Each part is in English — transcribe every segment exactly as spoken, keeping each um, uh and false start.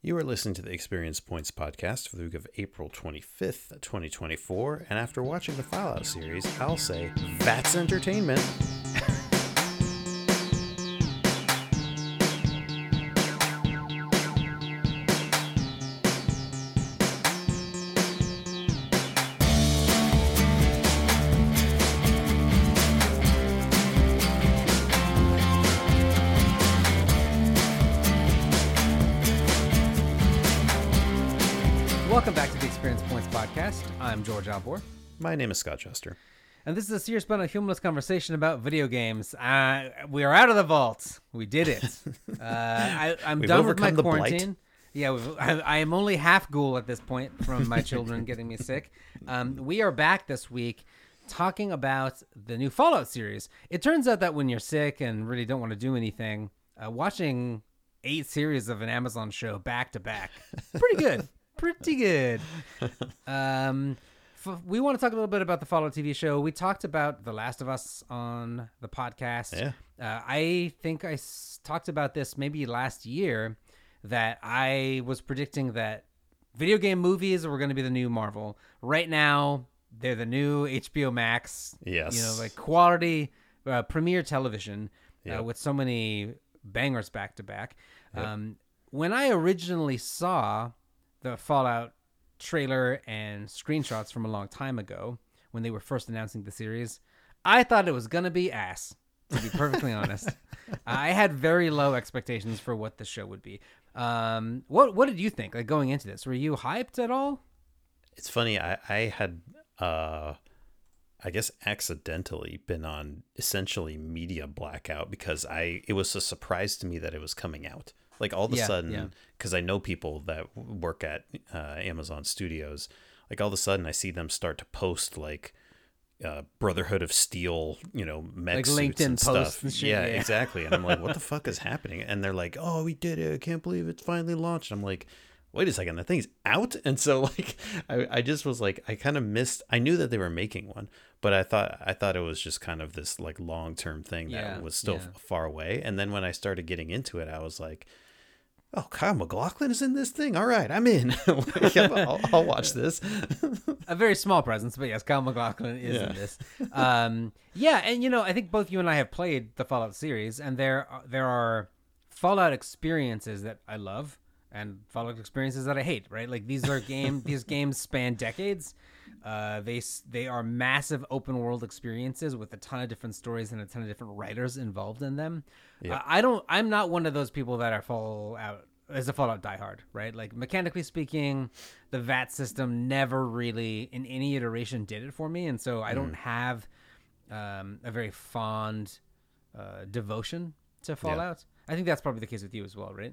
You are listening to the Experience Points podcast for the week of April twenty-fifth, twenty twenty-four, and after watching the Fallout series, I'll say, that's entertainment. Welcome back to the Experience Points podcast. I'm George Albor. My name is Scott Chester. And this is a serious but not humorless conversation about video games. Uh, we are out of the vault. We did it. Uh, I, I'm We've done with my overcome the quarantine. blight. Yeah, we've, I, I am only half ghoul at this point from my children getting me sick. Um, we are back this week talking about the new Fallout series. It turns out that when you're sick and really don't want to do anything, uh, watching eight series of an Amazon show back to back, pretty good. Pretty good. Um, f- we want to talk a little bit about the Fallout T V show. We talked about The Last of Us on the podcast. Yeah. Uh, I think I s- talked about this maybe last year, that I was predicting that video game movies were going to be the new Marvel. Right now, they're the new H B O Max. Yes. You know, like quality uh, premiere television Yep. uh, with so many bangers back to back. Yep. Um, when I originally saw the Fallout trailer and screenshots from a long time ago, when they were first announcing the series, I thought it was going to be ass, to be perfectly honest. I had very low expectations for what the show would be. Um, what what did you think, like, going into this? Were you hyped at all? It's funny, I, I had, uh, I guess, accidentally been on essentially media blackout because I it was a surprise to me that it was coming out. Like all of a Yeah, sudden, yeah. because I know people that work at uh, Amazon Studios, like all of a sudden I see them start to post like uh, Brotherhood of Steel, you know, mech Like suits LinkedIn and posts stuff. and shit, yeah, yeah. exactly. And I'm like, what the fuck is happening? And they're like, oh, we did it. I can't believe it's finally launched. I'm like, wait a second, that thing's out? And so like, I, I just was like, I kind of missed, I knew that they were making one, but I thought, I thought it was just kind of this like long-term thing that Yeah, was still yeah. f- far away. And then when I started getting into it, I was like, oh, Kyle MacLachlan is in this thing. All right, I'm in. Like, I'll, I'll watch this. A very small presence, but yes, Kyle MacLachlan is Yeah. in this. Um, yeah, and you know, I think both you and I have played the Fallout series, and there are, there are Fallout experiences that I love and Fallout experiences that I hate. Right, like these are game these games span decades. Uh, they s- they are massive open world experiences with a ton of different stories and a ton of different writers involved in them. Yeah. Uh, I don't. I'm not one of those people that are Fallout as a Fallout diehard, right? Like mechanically speaking, the V A T system never really in any iteration did it for me, and so I don't have um, a very fond uh, devotion to Fallout. I think that's probably the case with you as well, right?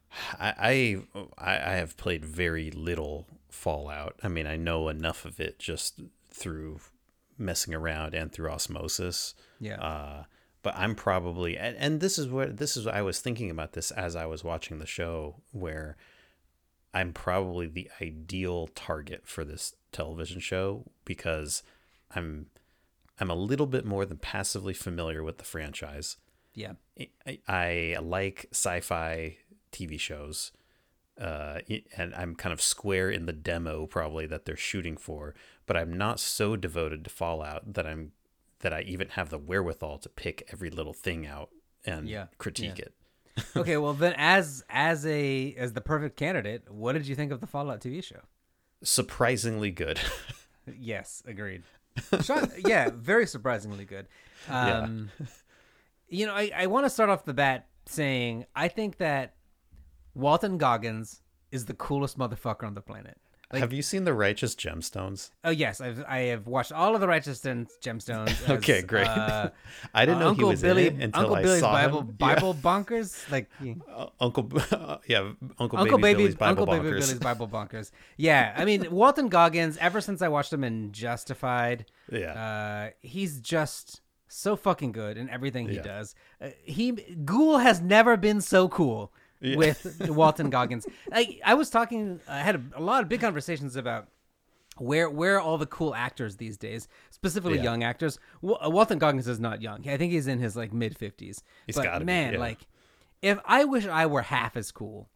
I, I I have played very little Fallout. I mean, I know enough of it just through messing around and through osmosis. Yeah. Uh, but I'm probably and, and this is what this is. I was thinking about this as I was watching the show, where I'm probably the ideal target for this television show because I'm I'm a little bit more than passively familiar with the franchise. Yeah. I, I like sci-fi T V shows, uh, and I'm kind of square in the demo probably that they're shooting for, but I'm not so devoted to Fallout that I'm that I even have the wherewithal to pick every little thing out and Yeah, critique yeah. it. Okay, well then, as as a as the perfect candidate, what did you think of the Fallout T V show? Surprisingly good. Yes, agreed. Shock, yeah, very surprisingly good. Um, You know, I, I want to start off the bat saying I think that Walton Goggins is the coolest motherfucker on the planet. Like, Have you seen The Righteous Gemstones? oh yes, I've I have watched all of the Righteous Gemstones. As, Okay, great. Uh, I didn't know Uncle he was Billy, in it until Uncle I Billy's saw Bible him. Bible bunkers, like Yeah. Uh, Uncle, yeah, Uncle, Uncle Baby, Baby Billy's Bible Uncle Baby Bonkers. Billy's Bible bunkers. Yeah, I mean Walton Goggins. Ever since I watched him in Justified, Yeah. uh, he's just so fucking good in everything he Yeah. does. Uh, he Ghoul has never been so cool Yeah. with Walton Goggins. I I was talking. I had a, a lot of big conversations about where where are all the cool actors these days, specifically Yeah. young actors. Wa- Walton Goggins is not young. I think he's in his like mid fifties. He's But gotta be, man, yeah. like if I wish I were half as cool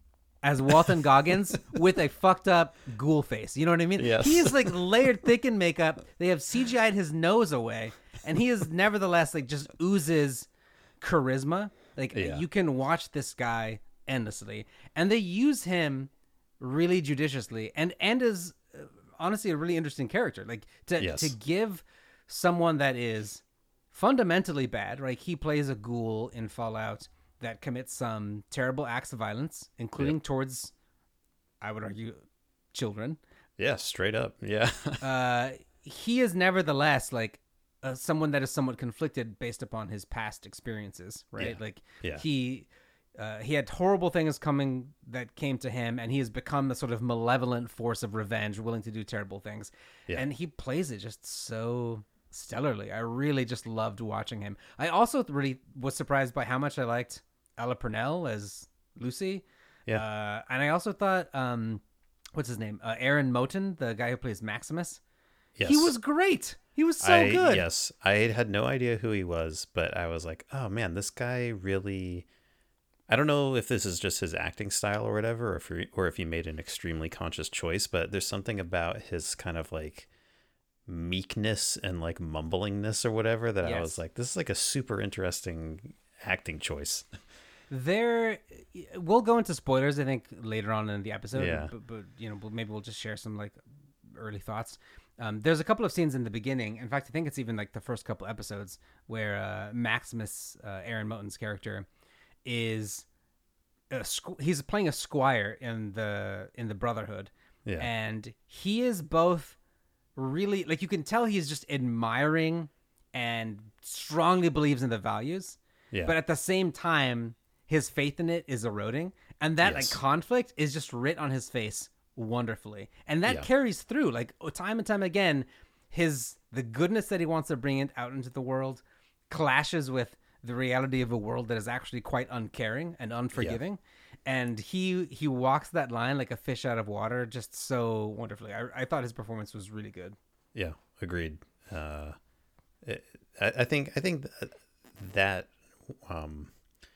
as Walton Goggins with a fucked up ghoul face. You know what I mean? Yes. He is like layered thick in makeup. They have C G I'd his nose away, and he is nevertheless like just oozes charisma. Like Yeah. you can watch this guy endlessly, and they use him really judiciously, and and is uh, honestly a really interesting character. Like to Yes. to give someone that is fundamentally bad, right? He plays a ghoul in Fallout that commits some terrible acts of violence, including Yep. towards, I would argue, children. Yeah, straight up. Yeah. Uh, he is nevertheless like uh, someone that is somewhat conflicted based upon his past experiences, right? Yeah. Like Yeah. he uh, he had horrible things coming that came to him, and he has become the sort of malevolent force of revenge, willing to do terrible things. Yeah. And he plays it just so stellarly. I really just loved watching him. I also really was surprised by how much I liked Ella Purnell as Lucy. Yeah. Uh, and I also thought, um, what's his name? Uh, Aaron Moten, the guy who plays Maximus. Yes. He was great. He was so I, good. Yes. I had no idea who he was, but I was like, oh man, this guy really. I don't know if this is just his acting style or whatever, or if he, or if he made an extremely conscious choice, but there's something about his kind of like meekness and like mumblingness or whatever that I Yes. was like, this is like a super interesting acting choice. There, we'll go into spoilers, I think, later on in the episode. Yeah. But, but you know, maybe we'll just share some like early thoughts. Um, there's a couple of scenes in the beginning. In fact, I think it's even like the first couple episodes where uh, Maximus, uh, Aaron Moten's character, is a squ- he's playing a squire in the in the Brotherhood, Yeah. and he is both really like you can tell he's just admiring and strongly believes in the values, Yeah. but at the same time his faith in it is eroding, and that Yes. like conflict is just writ on his face wonderfully, and that Yeah. carries through like time and time again. His the goodness that he wants to bring it out into the world clashes with the reality of a world that is actually quite uncaring and unforgiving, and he he walks that line like a fish out of water just so wonderfully. I, I thought his performance was really good. Yeah, agreed. Uh, it, I, I think I think th- that um,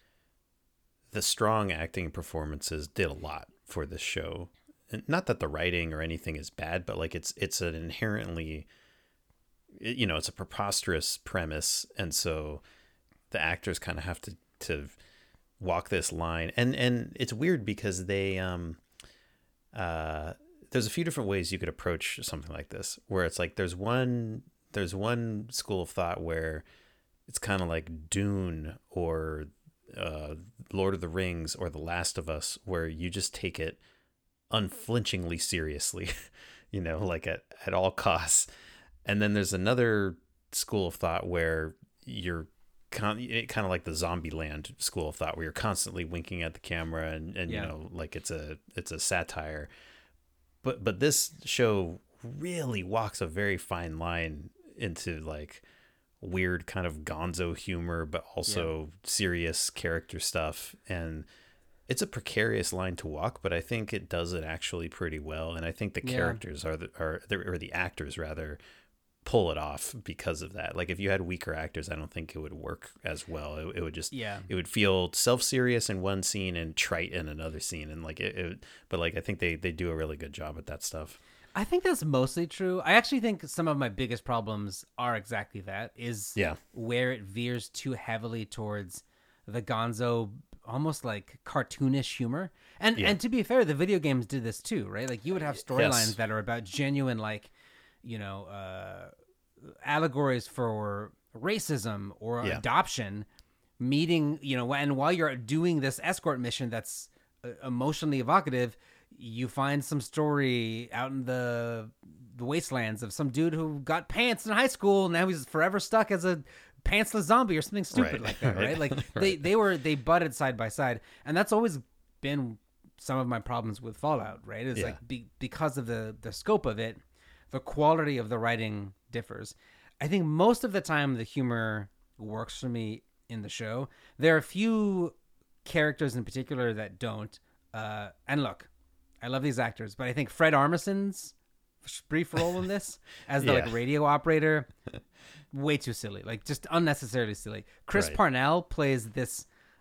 the strong acting performances did a lot for this show. And not that the writing or anything is bad, but like it's it's an inherently, you know, it's a preposterous premise, and so the actors kind of have to to walk this line. And and it's weird because they um uh there's a few different ways you could approach something like this, where it's like there's one there's one school of thought where it's kind of like Dune or uh, Lord of the Rings or The Last of Us, where you just take it unflinchingly seriously, you know, like at, at all costs. And then there's another school of thought where you're con- kind of like the Zombieland school of thought, where you're constantly winking at the camera and, and Yeah. you know, like it's a it's a satire. But but this show really walks a very fine line into like weird kind of gonzo humor, but also serious character stuff. And it's a precarious line to walk, but I think it does it actually pretty well. And I think the Yeah. characters are the, are the, or the actors rather pull it off because of that. Like if you had weaker actors, I don't think it would work as well. It, it would just, Yeah. it would feel self-serious in one scene and trite in another scene. And like it, it but like, I think they, they do a really good job at that stuff. I think that's mostly true. I actually think some of my biggest problems are exactly that, is Yeah. where it veers too heavily towards the gonzo, almost like cartoonish humor. And Yeah. and to be fair, the video games did this too, right? Like you would have storylines Yes. that are about genuine, like, you know, uh, allegories for racism or Yeah. adoption meeting, you know, and while you're doing this escort mission that's uh, emotionally evocative, you find some story out in the the wastelands of some dude who got pants in high school, and now he's forever stuck as a pantsless zombie or something stupid Right. like that, right? Right. Like they they were they butted side by side, and that's always been some of my problems with Fallout, right? It's Yeah. like be, because of the the scope of it, the quality of the writing differs. I think most of the time the humor works for me in the show. There are a few characters in particular that don't. Uh, and look, I love these actors, but I think Fred Armisen's brief role in this as the Yeah. like radio operator, way too silly, like just unnecessarily silly. Chris Right. Parnell plays this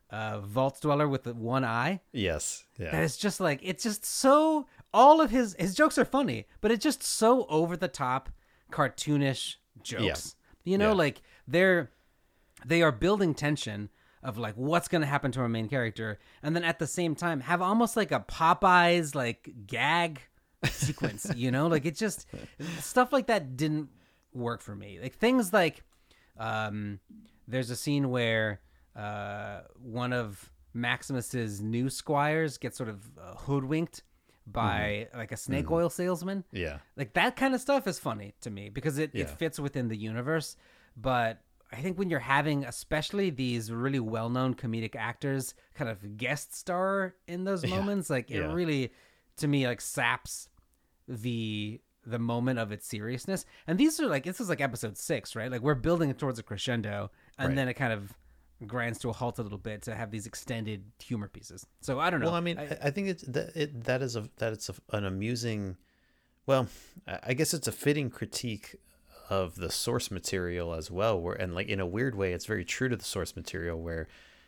uh, Vault Dweller with the one eye. Yes. Yeah. That is just like, it's just so, all of his, his jokes are funny, but it's just so over the top, cartoonish jokes. Yeah. You know, yeah. like they're, they are building tension of like what's going to happen to our main character. And then at the same time have almost like a Popeyes, like gag sequence, you know, like it just, stuff like that didn't work for me. Like things like, um, there's a scene where uh, one of Maximus's new squires gets sort of uh, hoodwinked by mm-hmm. like a snake mm-hmm. oil salesman. Yeah. Like that kind of stuff is funny to me because it, yeah. it fits within the universe. But I think when you're having especially these really well-known comedic actors kind of guest star in those yeah. moments, like it yeah. really, to me, like saps the the moment of its seriousness. And these are like, this is like episode six, right? Like we're building it towards a crescendo and right. then it kind of grinds to a halt a little bit to have these extended humor pieces. So I don't know. Well, I mean, I, I think it's that it that is a that it's a, an amusing, well, I guess it's a fitting critique of the source material as well, where and like in a weird way it's very true to the source material, where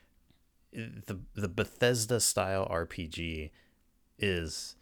the the Bethesda style R P G is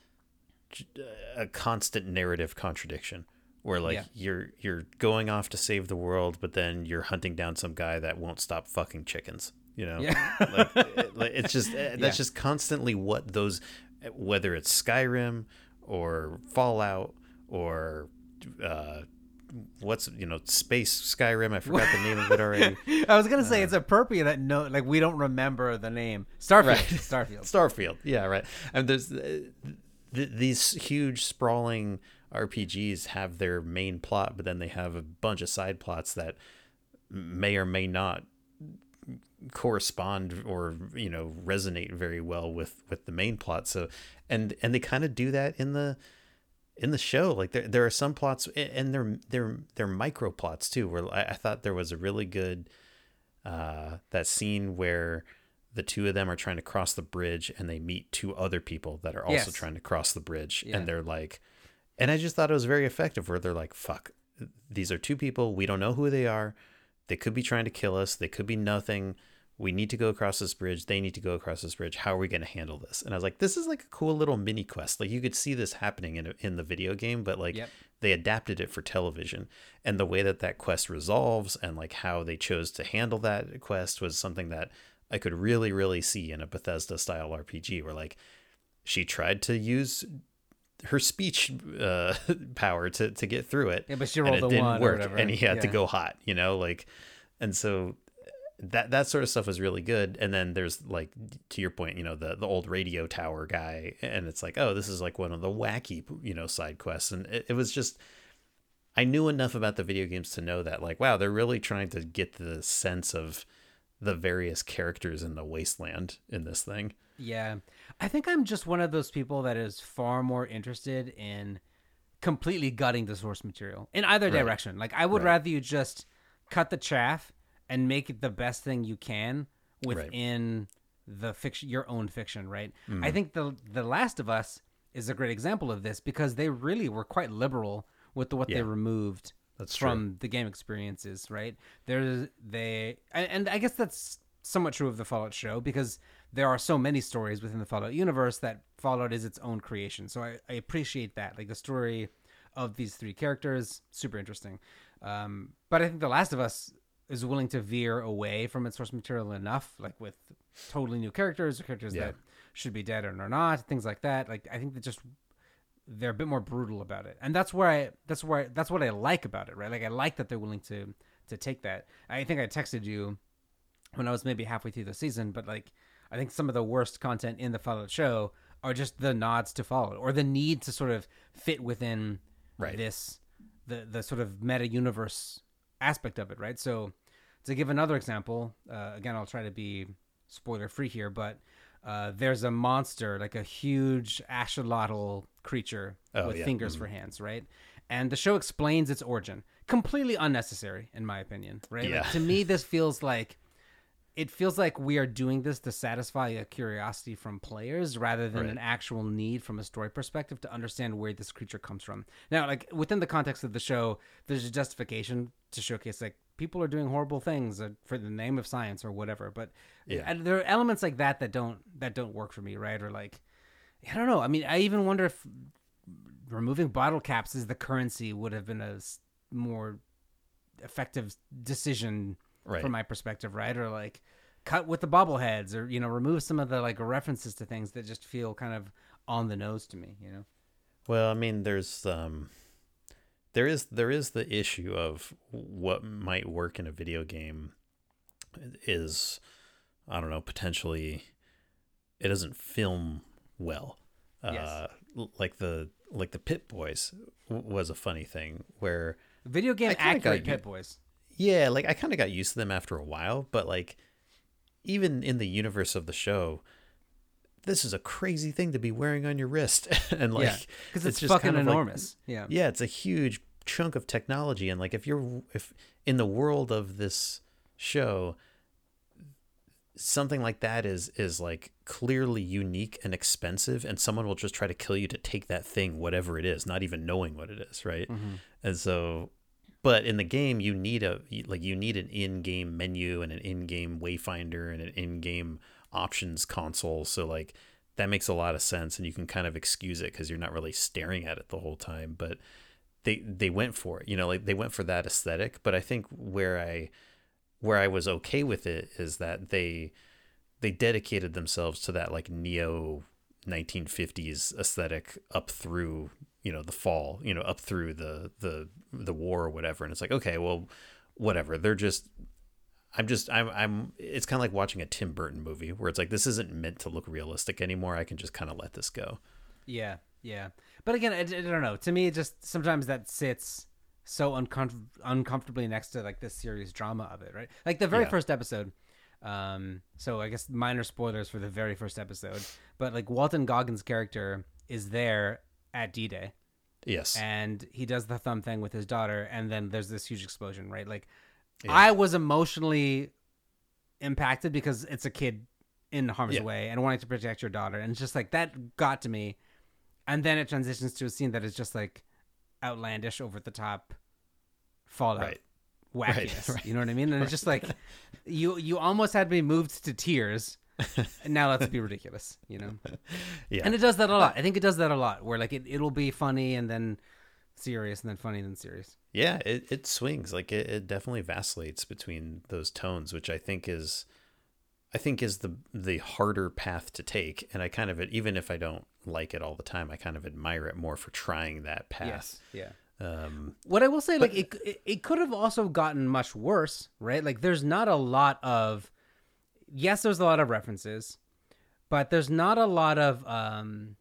a constant narrative contradiction, where like yeah. you're you're going off to save the world, but then you're hunting down some guy that won't stop fucking chickens, you know. Yeah. like, it, like it's just that's yeah. just constantly what those, whether it's Skyrim or Fallout or uh what's you know space Skyrim, I forgot the name of it already. I was gonna say uh, it's appropriate that no like we don't remember the name. Starfield. Right. Starfield. Starfield. Yeah, right. And there's uh, th- these huge sprawling R P Gs have their main plot, but then they have a bunch of side plots that may or may not correspond or you know resonate very well with with the main plot. So and and they kind of do that in the in the show. Like there there are some plots, and they're they're they're micro plots too, where I, I thought there was a really good uh that scene where the two of them are trying to cross the bridge and they meet two other people that are also yes. trying to cross the bridge. Yeah. And they're like, and I just thought it was very effective, where they're like, fuck, these are two people. We don't know who they are. They could be trying to kill us. They could be nothing. We need to go across this bridge. They need to go across this bridge. How are we going to handle this? And I was like, this is like a cool little mini quest. Like you could see this happening in in the video game, but like yep. they adapted it for television, and the way that that quest resolves and like how they chose to handle that quest was something that I could really, really see in a Bethesda style R P G, where like she tried to use her speech uh, power to, to get through it. Yeah, but she rolled and it the didn't one work, or whatever. And he had yeah. to go hot, you know, like, and so that that sort of stuff was really good. And then there's like, to your point, you know, the the old radio tower guy, and it's like, oh, this is like one of the wacky, you know, side quests, and it, it was just, I knew enough about the video games to know that like, wow, they're really trying to get the sense of the various characters in the wasteland in this thing. Yeah. I think I'm just one of those people that is far more interested in completely gutting the source material in either Right. direction. Like I would Right. rather you just cut the chaff and make it the best thing you can within right. the fiction, your own fiction. Right. Mm. I think the, the Last of Us is a great example of this, because they really were quite liberal with the, what yeah. they removed That's from true. the game experiences, right? There's they, and, and I guess that's somewhat true of the Fallout show, because there are so many stories within the Fallout universe that Fallout is its own creation. So I, I appreciate that, like the story of these three characters, super interesting. Um, but I think The Last of Us is willing to veer away from its source material enough, like with totally new characters or characters yeah. that should be dead or not, things like that. Like I think that just they're a bit more brutal about it, and that's where I that's where I, that's what I like about it, right? Like I like that they're willing to to take that. I think I texted you when I was maybe halfway through the season, but like I think some of the worst content in the Fallout show are just the nods to Fallout, or the need to sort of fit within right. this the the sort of meta universe aspect of it, right? So to give another example, uh, again, I'll try to be spoiler free here, but uh, there's a monster, like a huge axolotl creature oh, with yeah. fingers mm-hmm. for hands, right? And the show explains its origin. Completely unnecessary, in my opinion, right? Yeah. Like, to me, this feels like it feels like we are doing this to satisfy a curiosity from players rather than right. an actual need from a story perspective to understand where this creature comes from. Now, like within the context of the show, there's a justification to showcase like people are doing horrible things uh, for the name of science or whatever. But Yeah. uh, there are elements like that that don't that don't work for me, right? Or like, I don't know. I mean, I even wonder if removing bottle caps as the currency would have been a s- more effective decision Right. from my perspective, right? Or like cut with the bobbleheads, or you know, remove some of the like references to things that just feel kind of on the nose to me, you know. Well, I mean, there's um, there is there is the issue of what might work in a video game is, I don't know, potentially it doesn't film well. Yes. Uh, l- like the like the Pit Boys w- was a funny thing where Video game I kinda accurate got you- Pit Boys. yeah, like I kind of got used to them after a while, but like even in the universe of the show, this is a crazy thing to be wearing on your wrist, and like Yeah, because it's, just fucking kind of like- enormous. yeah. yeah, it's a huge chunk of technology, and like if you're if in the world of this show, something like that is is like clearly unique and expensive, and someone will just try to kill you to take that thing, whatever it is, not even knowing what it is, right? Mm-hmm. And so, but in the game, you need a like you need an in-game menu and an in-game wayfinder and an in-game options console. So like that makes a lot of sense, and you can kind of excuse it because you're not really staring at it the whole time. But they they went for it, you know, like they went for that aesthetic. But I think where I where I was okay with it is that they they dedicated themselves to that like neo nineteen fifties aesthetic up through, you know, the fall, you know, up through the the the war or whatever. And it's like, okay, well, whatever. They're just I'm just I'm I'm it's kind of like watching a Tim Burton movie where it's like this isn't meant to look realistic anymore. I can just kind of let this go. Yeah, yeah. But again, I, I don't know. To me, it just sometimes that sits so uncom- uncomfortably next to like this serious drama of it, right? Like the very Yeah. first episode. Um, so I guess minor spoilers for the very first episode, but like Walton Goggins' character is there at D-Day, Yes. and he does the thumb thing with his daughter, and then there's this huge explosion, right? Like Yeah. I was emotionally impacted because it's a kid in harm's Yeah. way and wanting to protect your daughter, and it's just like that got to me. And then it transitions to a scene that is just like outlandish, over the top Fallout Right. wackiness. Right, right. You know what I mean? And it's just like you you almost had me moved to tears. And now let's be ridiculous, you know? Yeah. And it does that a lot. I think it does that a lot, where like it, it'll be funny and then serious and then funny and then serious. Yeah, it, it swings. Like it, it definitely vacillates between those tones, which I think is I think is the the harder path to take. And I kind of even if I don't like it all the time, I kind of admire it more for trying that path. Yes. Yeah. Um What I will say, like it, it, it could have also gotten much worse, right? Like there's not a lot of, yes, there's a lot of references, but there's not a lot of um,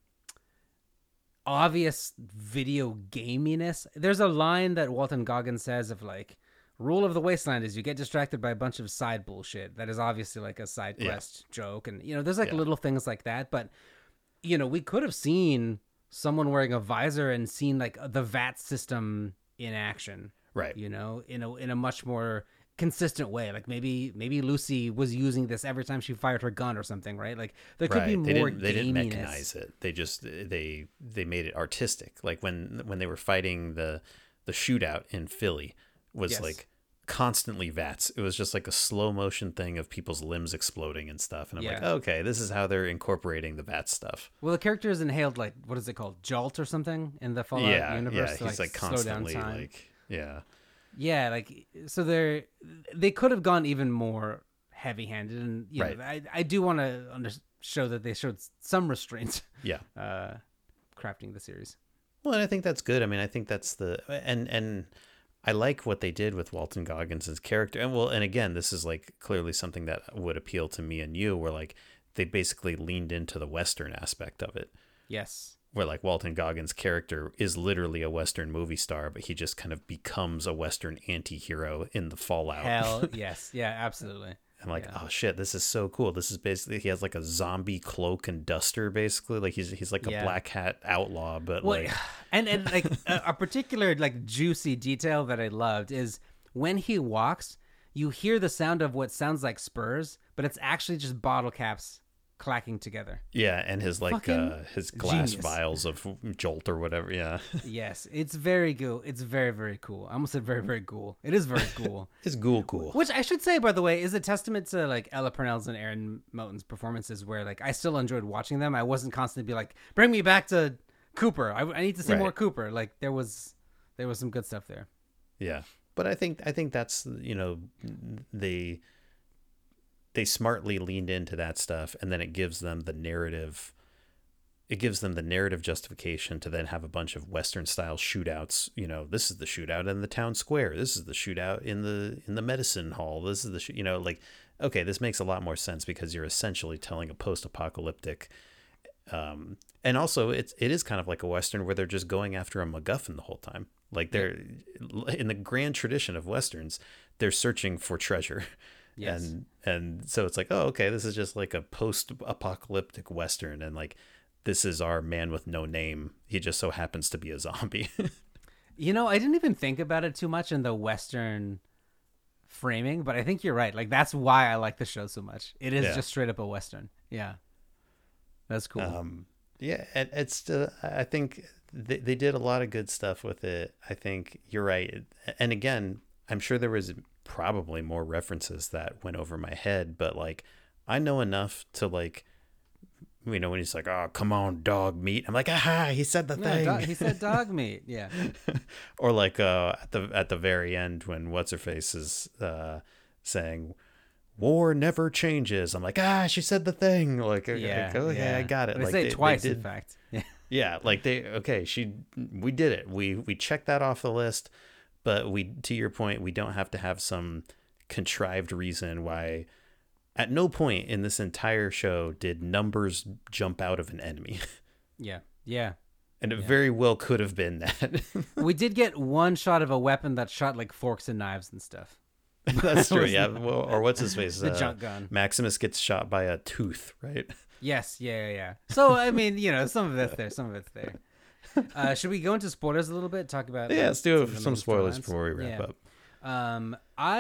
obvious video gaminess. There's a line that Walton Goggins says of like, rule of the wasteland is you get distracted by a bunch of side bullshit. That is obviously like a side Yeah. quest joke. And, you know, there's like Yeah. little things like that, but, you know, we could have seen someone wearing a visor and seen like the V A T system in action, right. you know, in a in a much more consistent way. Like maybe maybe Lucy was using this every time she fired her gun or something, right? Like there could Right. be They more didn't they didn't gaminess. mechanize it. They just they they made it artistic. Like when when they were fighting the the shootout in Philly was Yes. like constantly V A Ts. It was just like a slow motion thing of people's limbs exploding and stuff. And I'm like, Yeah. okay, this is how they're incorporating the V A T stuff. Well, the character is inhaled like, what is it called, Jolt or something in the Fallout yeah, universe? yeah. to, He's like, slow down constantly time. like yeah. Yeah, like so they're they could have gone even more heavy-handed, and you Right. know, I I do want to under, show that they showed some restraint, Yeah. uh, crafting the series. Well, and I think that's good. I mean, I think that's the and and I like what they did with Walton Goggins' character. And well, and again, this is like clearly something that would appeal to me and you, where like they basically leaned into the Western aspect of it, Yes. where like Walton Goggins' character is literally a Western movie star, but he just kind of becomes a Western anti-hero in the Fallout. Hell yes. Yeah, absolutely. I'm like, Yeah. oh shit, this is so cool. This is basically he has like a zombie cloak and duster, basically. Like he's he's like a Yeah. black hat outlaw, but Well, like and and like a, a particular like juicy detail that I loved is when he walks, you hear the sound of what sounds like spurs, but it's actually just bottle caps clacking together. Yeah, and his like Fucking uh his glass genius. vials of Jolt or whatever. Yeah. Yes, it's very cool. It's very, very cool. I almost said very, very cool. It is very cool. It's ghoul cool. Which I should say, by the way, is a testament to like Ella Purnell's and Aaron Moten's performances, where like I still enjoyed watching them. I wasn't constantly be like, bring me back to Cooper. I, I need to see Right. more Cooper. Like there was, there was some good stuff there. Yeah. But I think I think that's, you know, they they smartly leaned into that stuff, and then it gives them the narrative it gives them the narrative justification to then have a bunch of Western style shootouts. You know, this is the shootout in the town square. This is the shootout in the in the medicine hall. This is the sh-, you know, like, okay, this makes a lot more sense because you're essentially telling a post-apocalyptic. Um, and also, it's it is kind of like a Western where they're just going after a MacGuffin the whole time. Like they're in the grand tradition of Westerns, they're searching for treasure. Yes. And and so it's like, oh, okay, this is just like a post-apocalyptic Western, and like this is our man with no name. He just so happens to be a zombie. You know, I didn't even think about it too much in the Western framing, but I think you're right. Like that's why I like the show so much. It is Yeah. just straight up a Western. Yeah, that's cool. Um, yeah, and it's uh, I think they they did a lot of good stuff with it. I think you're right, and again, I'm sure there was probably more references that went over my head, but like I know enough to like, you know, when he's like, "Oh, come on, dog meat," I'm like, "Aha, he said the No, thing." dog, he said dog meat. Yeah. Or like uh, at the at the very end when what's her face is uh, saying, "War never changes." I'm like, "Ah, she said the thing." Like, Yeah. like, oh yeah, I got it. They like say it twice, did, in fact. Yeah. yeah, like they okay, she we did it. We we checked that off the list, but we to your point, we don't have to have some contrived reason why. At no point in this entire show did numbers jump out of an enemy. Yeah. Yeah. And it Yeah. very well could have been that. We did get one shot of a weapon that shot like forks and knives and stuff. That's true. Was- Yeah. Well, or what's his face? The Uh, junk gun. Maximus gets shot by a tooth, right? Yes. Yeah. Yeah. Yeah. So I mean, you know, some of it's there, some of it's there. Uh, should we go into spoilers a little bit? Talk about Yeah. like, Let's do of the some main spoilers storylines? before we wrap Yeah. up. Um,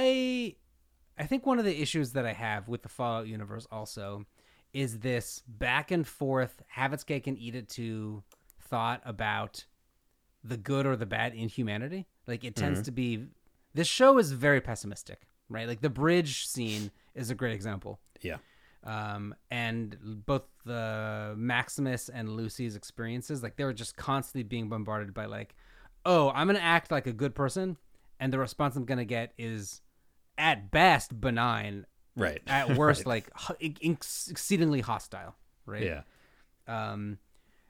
I I think one of the issues that I have with the Fallout universe also is this back and forth, have its cake and eat it too thought about the good or the bad in humanity. Like it tends Mhm. to be, this show is very pessimistic, right? Like the bridge scene is a great example. Yeah. Um, and both the Maximus and Lucy's experiences, like they were just constantly being bombarded by like, oh, I'm gonna act like a good person, and the response I'm gonna get is, at best, benign. Right. At worst, Right. like ho- ex- exceedingly hostile. Right. Yeah. Um,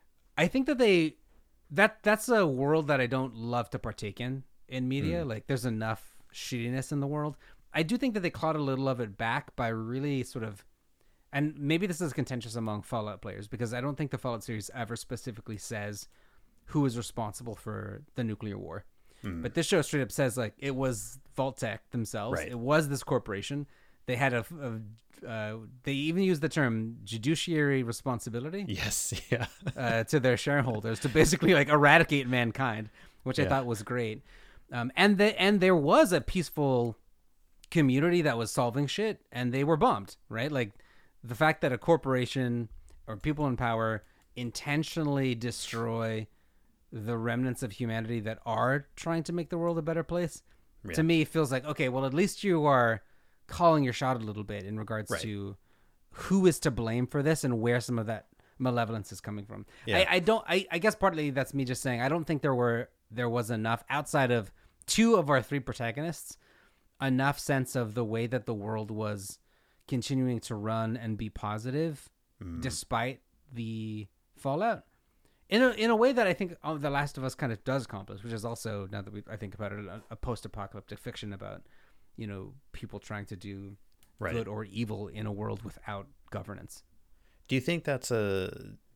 I think that they that that's a world that I don't love to partake in in media. Mm. Like, there's enough shittiness in the world. I do think that they clawed a little of it back by really sort of, and maybe this is contentious among Fallout players because I don't think the Fallout series ever specifically says who is responsible for the nuclear war. Mm. But this show straight up says like it was Vault-Tec themselves. Right. It was this corporation. They had a, a uh, they even used the term fiduciary responsibility Yes. Yeah. uh, to their shareholders to basically like eradicate mankind, which I Yeah. thought was great. Um, and the and there was a peaceful community that was solving shit, and they were bombed, right? Like the fact that a corporation or people in power intentionally destroy the remnants of humanity that are trying to make the world a better place, Yeah. to me feels like, okay, well, at least you are calling your shot a little bit in regards Right. to who is to blame for this and where some of that malevolence is coming from. Yeah. I, I don't I, I guess partly that's me just saying I don't think there were there was enough outside of two of our three protagonists, enough sense of the way that the world was continuing to run and be positive Mm. despite the fallout. In a, in a way that I think uh, The Last of Us kind of does accomplish, which is also, now that we, I think about it, a, a post-apocalyptic fiction about, you know, people trying to do Right. good or evil in a world without governance. Do you think that's a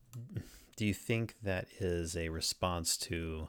do you think that is a response to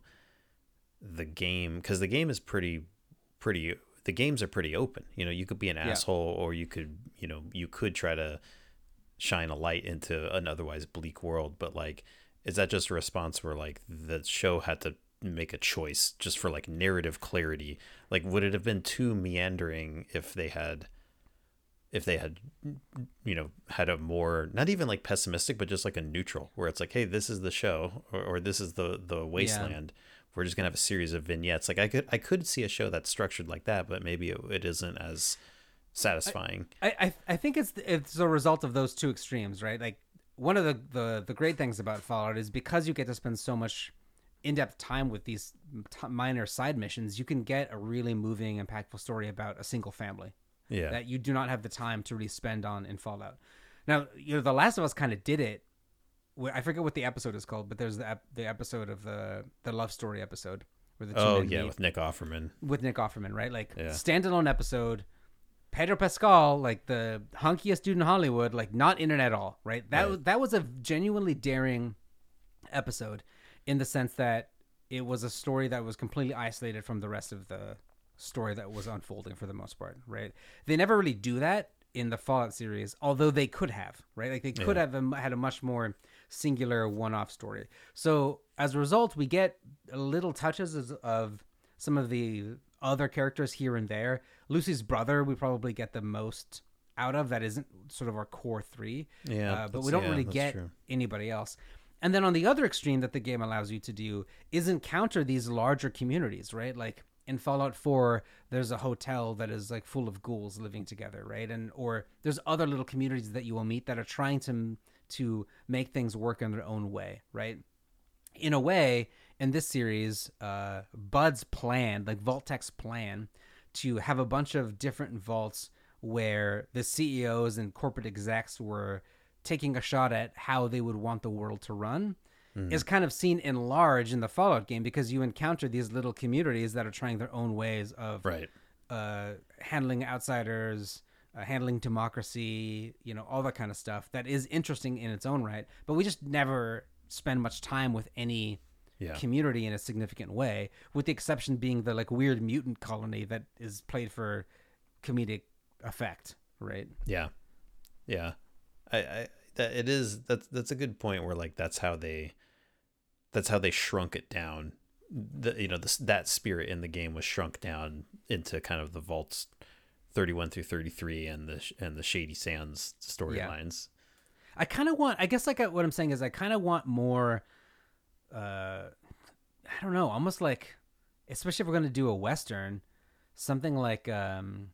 the game? Because the game is pretty pretty the games are pretty open. You know, you could be an Yeah. asshole, or you could, you know, you could try to shine a light into an otherwise bleak world. But like, is that just a response where like the show had to make a choice just for like narrative clarity? Like, would it have been too meandering if they had if they had, you know, had a more, not even like pessimistic, but just like a neutral, where it's like, hey, this is the show, or, or this is the the wasteland. Yeah. We're just gonna have a series of vignettes. Like I could I could see a show that's structured like that, but maybe it, it isn't as satisfying. I, I I think it's it's a result of those two extremes, right? Like one of the the the great things about Fallout is because you get to spend so much in-depth time with these t- minor side missions, you can get a really moving, impactful story about a single family. Yeah. That you do not have the time to really spend on in Fallout. Now, you know, The Last of Us kind of did it. I forget what the episode is called, but there's the ep- the episode of the the love story episode where the two oh men yeah meet with Nick Offerman with Nick Offerman, right? Like yeah. standalone episode. Pedro Pascal, like the hunkiest dude in Hollywood, like not in it at all, right? That right. was that was a genuinely daring episode, in the sense that it was a story that was completely isolated from the rest of the story that was unfolding for the most part, right? They never really do that in the Fallout series, although they could have, right? Like they could yeah. have had a much more singular one-off story. So as a result, we get little touches of some of the other characters here and there. Lucy's brother, we probably get the most out of. That isn't sort of our core three. Yeah, uh, but we don't yeah, really get true. anybody else. And then on the other extreme that the game allows you to do is encounter these larger communities, right? Like in Fallout four, there's a hotel that is like full of ghouls living together, right? And or there's other little communities that you will meet that are trying to to make things work in their own way, right? In a way, in this series, uh, Bud's plan, like Vault-Tec's plan, to have a bunch of different vaults where the C E Os and corporate execs were taking a shot at how they would want the world to run, mm. is kind of seen in large in the Fallout game, because you encounter these little communities that are trying their own ways of right. uh, handling outsiders, uh, handling democracy, you know, all that kind of stuff that is interesting in its own right. But we just never spend much time with any yeah. community in a significant way, with the exception being the like weird mutant colony that is played for comedic effect, right? Yeah. Yeah. I, I that it is that's that's a good point where like that's how they that's how they shrunk it down. The you know this that spirit in the game was shrunk down into kind of the vaults thirty-one through thirty-three and the and the Shady Sands storylines. Yeah. I kind of want I guess like I, what I'm saying is I kind of want more uh I don't know, almost like, especially if we're going to do a Western, something like um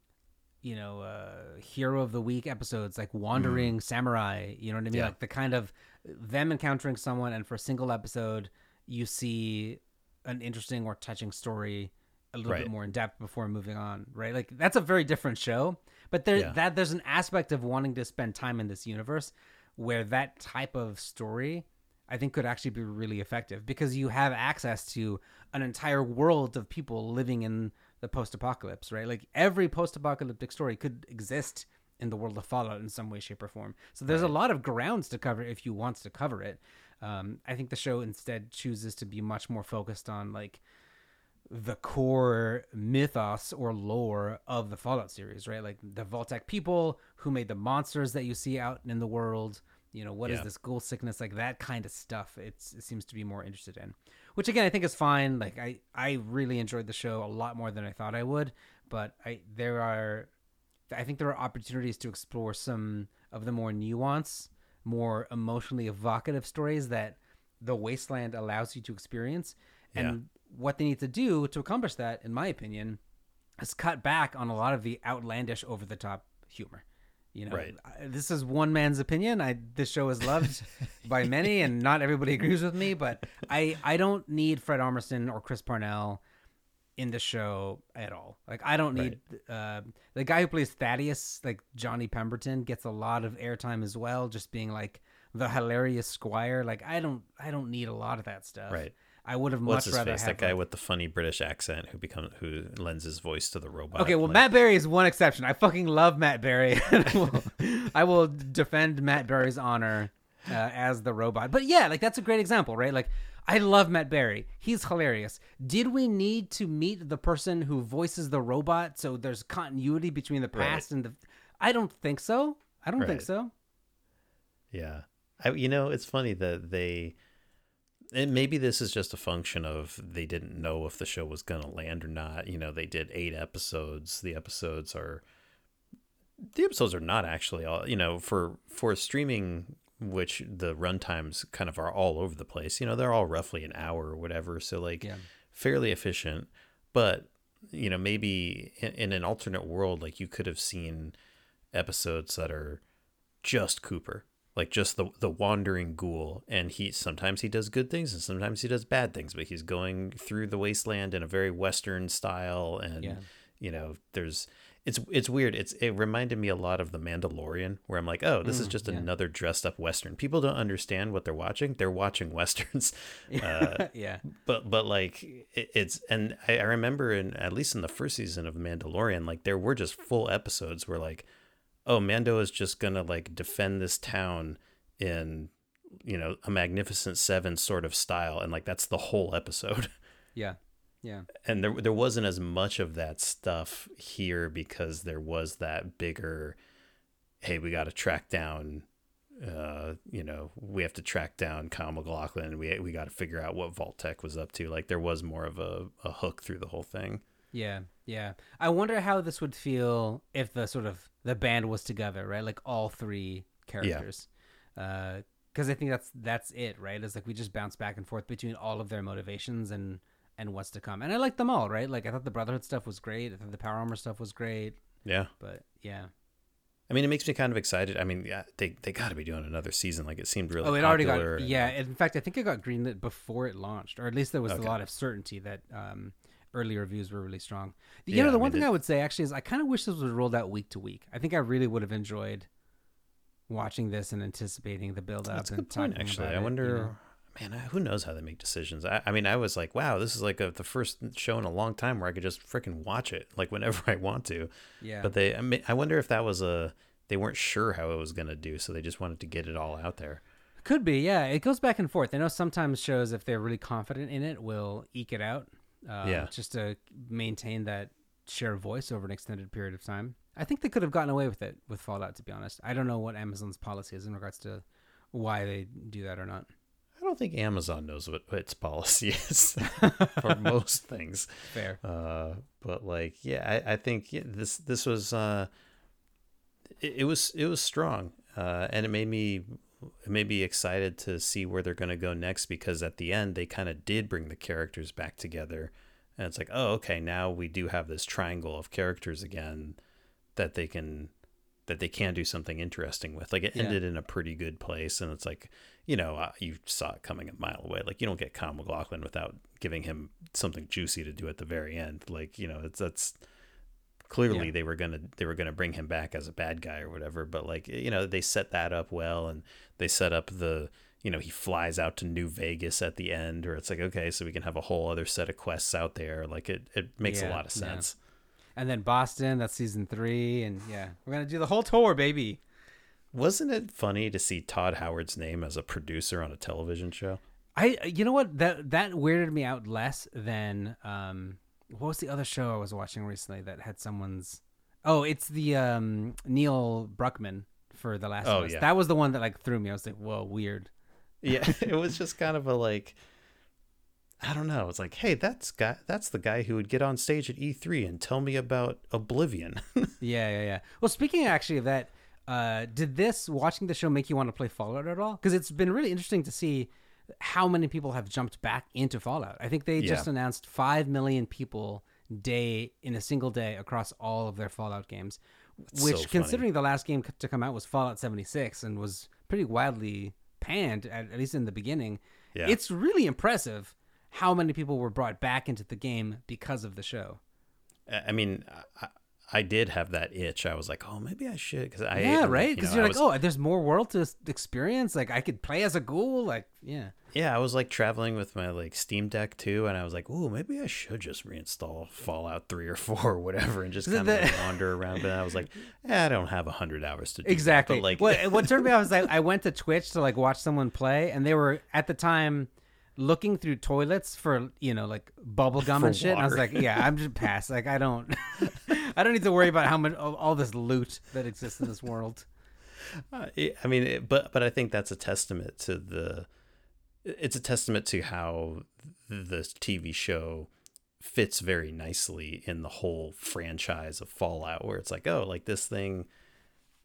you know, uh, Hero of the Week episodes, like Wandering mm. Samurai, you know what I mean? Yeah. Like the kind of them encountering someone, and for a single episode, you see an interesting or touching story a little right. bit more in depth before moving on, right? Like that's a very different show, but there yeah. that there's an aspect of wanting to spend time in this universe where that type of story, I think, could actually be really effective, because you have access to an entire world of people living in the post-apocalypse, right? Like every post-apocalyptic story could exist in the world of Fallout in some way, shape, or form. So there's right. a lot of grounds to cover if you want to cover it. Um, I think the show instead chooses to be much more focused on like the core mythos or lore of the Fallout series, right? Like the Vault-Tec people who made the monsters that you see out in the world. You know, what yeah. is this ghoul sickness? Like that kind of stuff. It's, it seems to be more interested in, which again, I think is fine. Like I, I really enjoyed the show a lot more than I thought I would, but I, there are, I think there are opportunities to explore some of the more nuanced, more emotionally evocative stories that the Wasteland allows you to experience. And yeah. what they need to do to accomplish that, in my opinion, is cut back on a lot of the outlandish, over the top humor. You know, right. this is one man's opinion. I this show is loved by many, and not everybody agrees with me. But I, I don't need Fred Armisen or Chris Parnell in the show at all. Like I don't need right. uh, the guy who plays Thaddeus, like Johnny Pemberton, gets a lot of airtime as well, just being like the hilarious Squire. Like I don't I don't need a lot of that stuff. Right. I would have What's much his rather face? have That guy like, with the funny British accent who becomes who lends his voice to the robot. Okay, well, like, Matt Berry is one exception. I fucking love Matt Berry. I, will, I will defend Matt Berry's honor uh, as the robot. But yeah, like that's a great example, right? Like I love Matt Berry. He's hilarious. Did we need to meet the person who voices the robot so there's continuity between the past right. and the? I don't think so. I don't right. think so. Yeah, I, you know, it's funny that they. And maybe this is just a function of they didn't know if the show was going to land or not. You know, they did eight episodes. The episodes are The episodes are not actually all, you know, for for streaming, which the runtimes kind of are all over the place. You know, they're all roughly an hour or whatever, so like Yeah. fairly efficient. But you know, maybe in, in an alternate world, like you could have seen episodes that are just Cooper, like just the the wandering ghoul, and he sometimes he does good things and sometimes he does bad things, but he's going through the wasteland in a very Western style, and Yeah. you know, there's it's it's weird. It's it reminded me a lot of The Mandalorian, where I'm like, oh, this is Mm, just yeah. another dressed up Western. People don't understand what they're watching. They're watching Westerns. Uh, Yeah. but but like it, it's and I, I remember in at least in the first season of Mandalorian, like there were just full episodes where like, oh, Mando is just gonna like defend this town in, you know, a Magnificent Seven sort of style, and like that's the whole episode. Yeah. Yeah. And there there wasn't as much of that stuff here because there was that bigger, hey, we got to track down, uh, you know, we have to track down Kyle MacLachlan. We we got to figure out what Vault-Tec was up to. Like there was more of a, a hook through the whole thing. Yeah, yeah. I wonder how this would feel if the sort of the band was together, right? Like all three characters. Uh, because I think that's that's it, right? It's like we just bounce back and forth between all of their motivations and and what's to come. And I like them all, right? Like I thought the Brotherhood stuff was great. I thought the Power Armor stuff was great. Yeah. But yeah. I mean, it makes me kind of excited. I mean, yeah, they they got to be doing another season. Like it seemed really. Oh, it already popular got and- yeah. In fact, I think it got greenlit before it launched, or at least there was Okay. a lot of certainty that um, early reviews were really strong. You Yeah, know, the I one mean, thing it- I would say actually is I kind of wish this was rolled out week to week. I think I really would have enjoyed watching this and anticipating the build up. That's a and good point, talking actually. about I it, wonder, you know? man, who knows how they make decisions? I, I mean, I was like, wow, this is like a, the first show in a long time where I could just freaking watch it like whenever I want to. Yeah, But they, I mean, I wonder if that was a, they weren't sure how it was going to do, so they just wanted to get it all out there. could be. Yeah, it goes back and forth. I know sometimes shows, if they're really confident in it, will eke it out. Uh, Yeah. just to maintain that share of voice over an extended period of time. I think they could have gotten away with it with Fallout, to be honest. I don't know what Amazon's policy is in regards to why they do that or not. I don't think Amazon knows what its policy is for most things. Fair. Uh, but like, yeah, I, I think yeah, this this was uh, it, it was it was strong, uh, and it made me it made me excited to see where they're going to go next, because at the end they kind of did bring the characters back together, and it's like, oh, okay, now we do have this triangle of characters again that they can that they can do something interesting with. Like it Yeah. ended in a pretty good place, and it's like, you know, uh, you saw it coming a mile away. Like you don't get Kyle MacLachlan without giving him something juicy to do at the very end. Like, you know, it's that's clearly Yeah. they were gonna they were gonna bring him back as a bad guy or whatever. But like, you know, they set that up well, and they set up the, you know, he flies out to New Vegas at the end, or it's like, okay, so we can have a whole other set of quests out there. Like it it makes a Yeah, lot of yeah. sense. And then Boston, that's season three, and yeah, we're gonna do the whole tour, baby. Wasn't it funny to see Todd Howard's name as a producer on a television show? I, you know what, that that weirded me out less than um, what was the other show I was watching recently that had someone's? Oh, it's the um Neil Bruckman for The Last Oh, of Us. yeah. That was the one that like threw me. I was like, whoa, weird. Yeah, it was just kind of a like, I don't know. It's like, hey, that's guy that's the guy who would get on stage at E three and tell me about Oblivion. Yeah, yeah, yeah. Well, speaking actually of that, uh, did this watching the show make you want to play Fallout at all? Because it's been really interesting to see how many people have jumped back into Fallout. I think they just Yeah. announced five million people day in a single day across all of their Fallout games, That's which, so funny. considering the last game c- to come out was Fallout seventy-six and was pretty wildly panned, at, at least in the beginning, Yeah. it's really impressive how many people were brought back into the game because of the show. I I mean, I, I did have that itch. I was like, oh, maybe I should, because I Yeah, you right. know, Because I you're like, was- oh, there's more world to s- experience. Like, I could play as a ghoul. Like, yeah, yeah, I was like traveling with my like Steam Deck too, and I was like, oh, maybe I should just reinstall Fallout three or four or whatever, and just The- kind of the- like wander around. But I was like, eh, I don't have a hundred hours to do that. exactly. But, like, what what turned me off was like I went to Twitch to like watch someone play, and they were at the time looking through toilets for you know like bubble gum For and shit. And I was water. like, yeah, I'm just past. Like, I don't, I don't need to worry about how much all, all this loot that exists in this world. Uh, it- I mean, it, but but I think that's a testament to the. It's a testament to how the T V show fits very nicely in the whole franchise of Fallout, where it's like, oh, like this thing,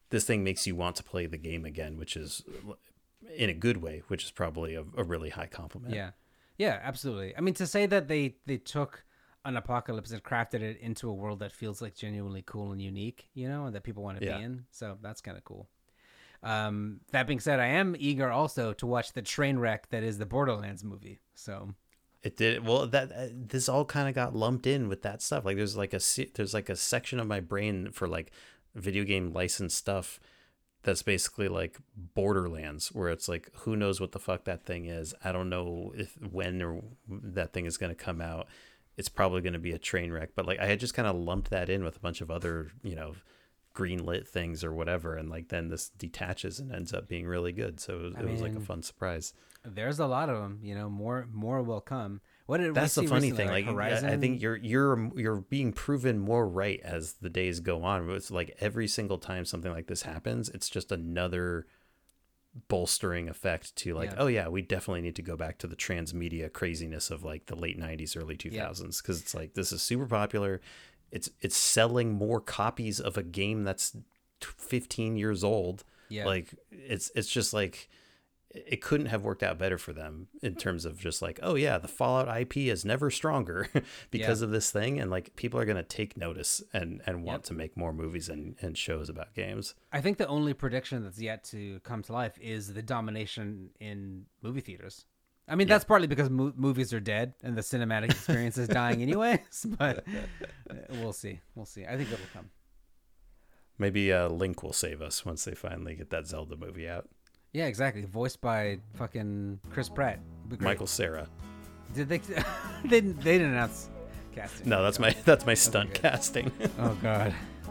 this thing makes you want to play the game again, which is in a good way, which is probably a, a really high compliment. Yeah. Yeah, absolutely. I mean, to say that they, they took an apocalypse and crafted it into a world that feels like genuinely cool and unique, you know, and that people want to Yeah. be in. So that's kind of cool. Um, that being said, I am eager also to watch the train wreck that is the Borderlands movie. So It did well. That uh, this all kind of got lumped in with that stuff. Like there's like a se- there's like a section of my brain for like video game licensed stuff that's basically like Borderlands, where it's like who knows what the fuck that thing is. I don't know if when or that thing is going to come out. It's probably going to be a train wreck. But like I had just kind of lumped that in with a bunch of other, you know, greenlit things or whatever, and like then this detaches and ends up being really good. So it was, I it was like a mean, fun surprise. there's a lot of them, you know, more more will come. What did That's we the see funny recently? thing. Like, Horizon? I think you're you're you're being proven more right as the days go on. It's like every single time something like this happens, it's just another bolstering effect to like, Yeah. oh yeah, we definitely need to go back to the transmedia craziness of like the late nineties, early two thousands, because it's like this is super popular. It's it's selling more copies of a game that's fifteen years old. Yeah. Like it's it's just like it couldn't have worked out better for them in terms of just like, oh yeah, the Fallout I P is never stronger because Yeah. of this thing, and like people are gonna take notice and and want Yep. to make more movies and, and shows about games. I think the only prediction that's yet to come to life is the domination in movie theaters. I mean, that's partly because mo- movies are dead and the cinematic experience is dying anyways, but uh, we'll see. We'll see. I think it'll come. Maybe uh, Link will save us once they finally get that Zelda movie out. Yeah, exactly. Voiced by fucking Chris Pratt. Be great. Michael Cera. Did they? they didn't. They didn't announce casting. No, that's my that's my stunt casting. Oh god.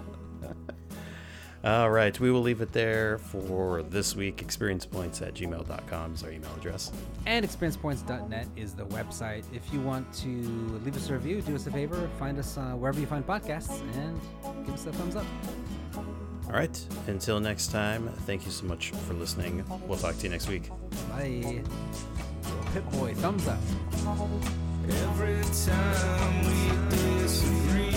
All right, we will leave it there for this week. experience points at gmail dot com is our email address. And experience points dot net is the website. If you want to leave us a review, do us a favor, find us uh, wherever you find podcasts, and give us a thumbs up. All right, until next time, thank you so much for listening. We'll talk to you next week. Bye. Pip Boy, thumbs up. Every time we disagree.